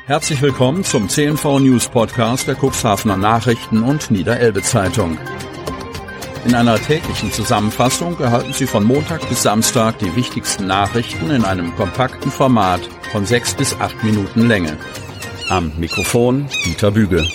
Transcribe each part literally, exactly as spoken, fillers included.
Herzlich willkommen zum C N V News Podcast der Cuxhavener Nachrichten und Niederelbe Zeitung. In einer täglichen Zusammenfassung erhalten Sie von Montag bis Samstag die wichtigsten Nachrichten in einem kompakten Format von sechs bis acht Minuten Länge. Am Mikrofon Dieter Büge.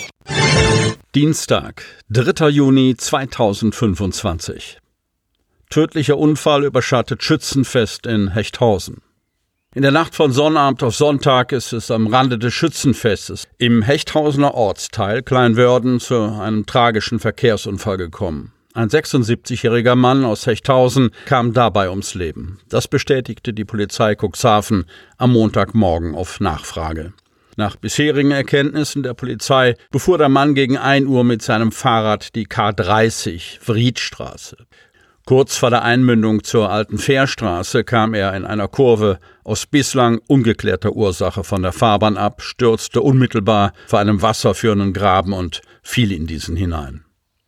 Dienstag, dritter Juni zweitausendfünfundzwanzig. Tödlicher Unfall überschattet Schützenfest in Hechthausen. In der Nacht von Sonnabend auf Sonntag ist es am Rande des Schützenfestes im Hechthausener Ortsteil Kleinwörden zu einem tragischen Verkehrsunfall gekommen. Ein sechsundsiebzigjähriger Mann aus Hechthausen kam dabei ums Leben. Das bestätigte die Polizei Cuxhaven am Montagmorgen auf Nachfrage. Nach bisherigen Erkenntnissen der Polizei befuhr der Mann gegen ein Uhr mit seinem Fahrrad die K dreißig Friedstraße. Kurz vor der Einmündung zur Alten Fährstraße kam er in einer Kurve aus bislang ungeklärter Ursache von der Fahrbahn ab, stürzte unmittelbar vor einem wasserführenden Graben und fiel in diesen hinein.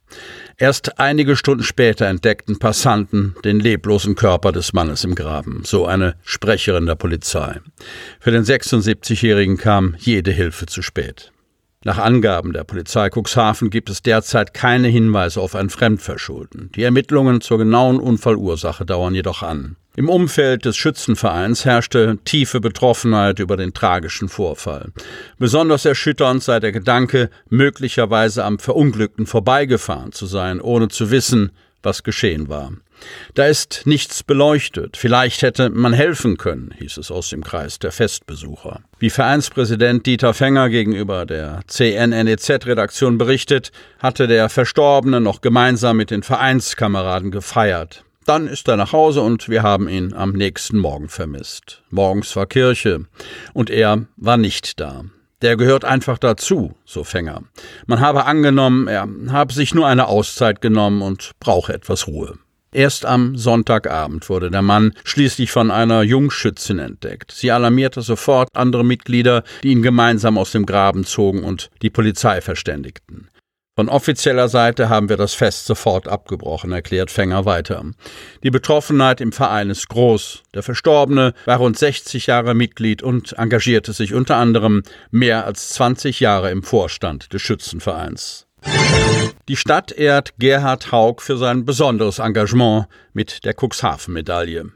Erst einige Stunden später entdeckten Passanten den leblosen Körper des Mannes im Graben, so eine Sprecherin der Polizei. Für den sechsundsiebzigjährigen kam jede Hilfe zu spät. Nach Angaben der Polizei Cuxhaven gibt es derzeit keine Hinweise auf ein Fremdverschulden. Die Ermittlungen zur genauen Unfallursache dauern jedoch an. Im Umfeld des Schützenvereins herrschte tiefe Betroffenheit über den tragischen Vorfall. Besonders erschütternd sei der Gedanke, möglicherweise am Verunglückten vorbeigefahren zu sein, ohne zu wissen, was geschehen war. Da ist nichts beleuchtet. Vielleicht hätte man helfen können, hieß es aus dem Kreis der Festbesucher. Wie Vereinspräsident Dieter Fenger gegenüber der C N N E Z-Redaktion berichtet, hatte der Verstorbene noch gemeinsam mit den Vereinskameraden gefeiert. Dann ist er nach Hause und wir haben ihn am nächsten Morgen vermisst. Morgens war Kirche und er war nicht da. Der gehört einfach dazu, so Fenger. Man habe angenommen, er habe sich nur eine Auszeit genommen und brauche etwas Ruhe. Erst am Sonntagabend wurde der Mann schließlich von einer Jungschützin entdeckt. Sie alarmierte sofort andere Mitglieder, die ihn gemeinsam aus dem Graben zogen und die Polizei verständigten. Von offizieller Seite haben wir das Fest sofort abgebrochen, erklärt Fenger weiter. Die Betroffenheit im Verein ist groß. Der Verstorbene war rund sechzig Jahre Mitglied und engagierte sich unter anderem mehr als zwanzig Jahre im Vorstand des Schützenvereins. Die Stadt ehrt Gerhard Haug für sein besonderes Engagement mit der Cuxhaven-Medaille.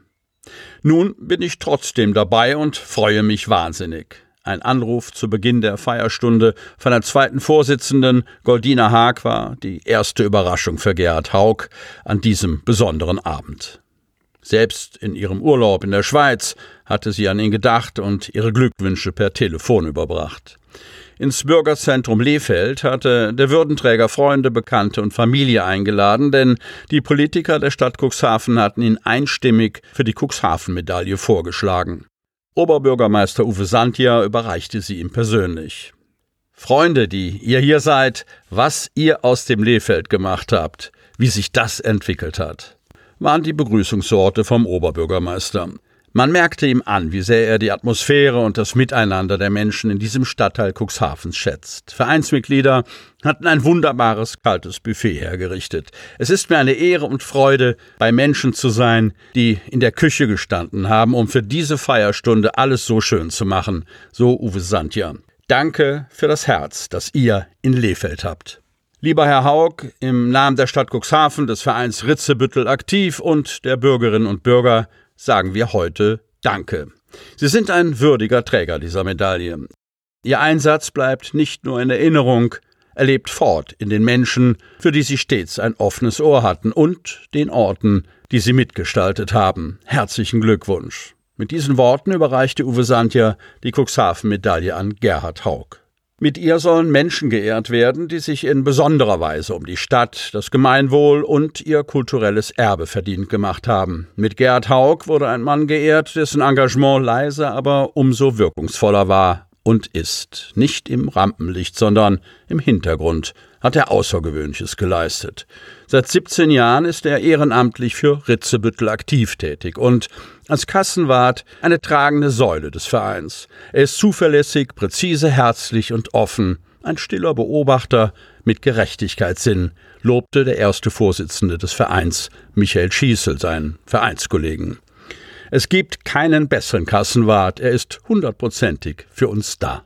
Nun bin ich trotzdem dabei und freue mich wahnsinnig. Ein Anruf zu Beginn der Feierstunde von der zweiten Vorsitzenden Goldina Haag war die erste Überraschung für Gerhard Haug an diesem besonderen Abend. Selbst in ihrem Urlaub in der Schweiz hatte sie an ihn gedacht und ihre Glückwünsche per Telefon überbracht. Ins Bürgerzentrum Lehfeld hatte der Würdenträger Freunde, Bekannte und Familie eingeladen, denn die Politiker der Stadt Cuxhaven hatten ihn einstimmig für die Cuxhaven-Medaille vorgeschlagen. Oberbürgermeister Uwe Sandja überreichte sie ihm persönlich. Freunde, die ihr hier seid, was ihr aus dem Lehfeld gemacht habt, wie sich das entwickelt hat, waren die Begrüßungsworte vom Oberbürgermeister. Man merkte ihm an, wie sehr er die Atmosphäre und das Miteinander der Menschen in diesem Stadtteil Cuxhavens schätzt. Vereinsmitglieder hatten ein wunderbares, kaltes Buffet hergerichtet. Es ist mir eine Ehre und Freude, bei Menschen zu sein, die in der Küche gestanden haben, um für diese Feierstunde alles so schön zu machen, so Uwe Sandja. Danke für das Herz, das ihr in Lehfeld habt. Lieber Herr Haug, im Namen der Stadt Cuxhaven, des Vereins Ritzebüttel aktiv und der Bürgerinnen und Bürger sagen wir heute Danke. Sie sind ein würdiger Träger dieser Medaille. Ihr Einsatz bleibt nicht nur in Erinnerung, er lebt fort in den Menschen, für die Sie stets ein offenes Ohr hatten und den Orten, die Sie mitgestaltet haben. Herzlichen Glückwunsch. Mit diesen Worten überreichte Uwe Sandja die Cuxhaven-Medaille an Gerhard Haug. Mit ihr sollen Menschen geehrt werden, die sich in besonderer Weise um die Stadt, das Gemeinwohl und ihr kulturelles Erbe verdient gemacht haben. Mit Gerhard Haug wurde ein Mann geehrt, dessen Engagement leise, aber umso wirkungsvoller war und ist. Nicht im Rampenlicht, sondern im Hintergrund hat er Außergewöhnliches geleistet. Seit siebzehn Jahren ist er ehrenamtlich für Ritzebüttel aktiv tätig und als Kassenwart eine tragende Säule des Vereins. Er ist zuverlässig, präzise, herzlich und offen, ein stiller Beobachter mit Gerechtigkeitssinn, lobte der erste Vorsitzende des Vereins, Michael Schießel, seinen Vereinskollegen. Es gibt keinen besseren Kassenwart, er ist hundertprozentig für uns da.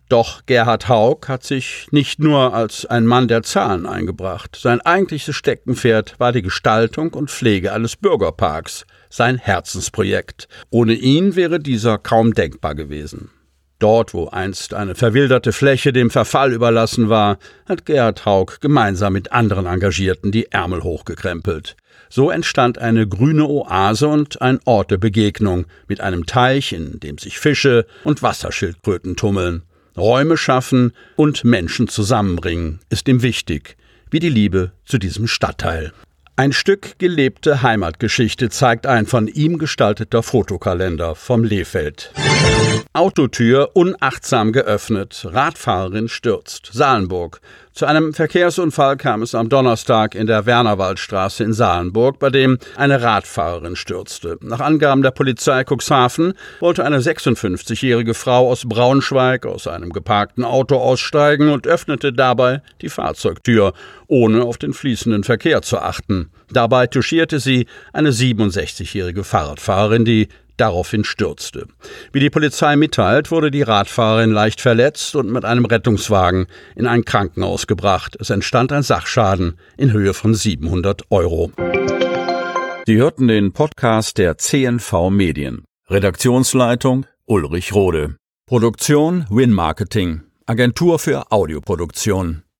Doch Gerhard Haug hat sich nicht nur als ein Mann der Zahlen eingebracht. Sein eigentliches Steckenpferd war die Gestaltung und Pflege eines Bürgerparks, sein Herzensprojekt. Ohne ihn wäre dieser kaum denkbar gewesen. Dort, wo einst eine verwilderte Fläche dem Verfall überlassen war, hat Gerhard Haug gemeinsam mit anderen Engagierten die Ärmel hochgekrempelt. So entstand eine grüne Oase und ein Ort der Begegnung mit einem Teich, in dem sich Fische und Wasserschildkröten tummeln. Räume schaffen und Menschen zusammenbringen ist ihm wichtig, wie die Liebe zu diesem Stadtteil. Ein Stück gelebte Heimatgeschichte zeigt ein von ihm gestalteter Fotokalender vom Lehfeld. Autotür unachtsam geöffnet, Radfahrerin stürzt, Salenburg. Zu einem Verkehrsunfall kam es am Donnerstag in der Wernerwaldstraße in Salenburg, bei dem eine Radfahrerin stürzte. Nach Angaben der Polizei Cuxhaven wollte eine sechsundfünfzigjährige Frau aus Braunschweig aus einem geparkten Auto aussteigen und öffnete dabei die Fahrzeugtür, ohne auf den fließenden Verkehr zu achten. Dabei touchierte sie eine siebenundsechzigjährige Fahrradfahrerin, die daraufhin stürzte. Wie die Polizei mitteilt, wurde die Radfahrerin leicht verletzt und mit einem Rettungswagen in ein Krankenhaus gebracht. Es entstand ein Sachschaden in Höhe von siebenhundert Euro. Sie hörten den Podcast der C N V Medien. Redaktionsleitung Ulrich Rode. Produktion Win Marketing, Agentur für Audioproduktion.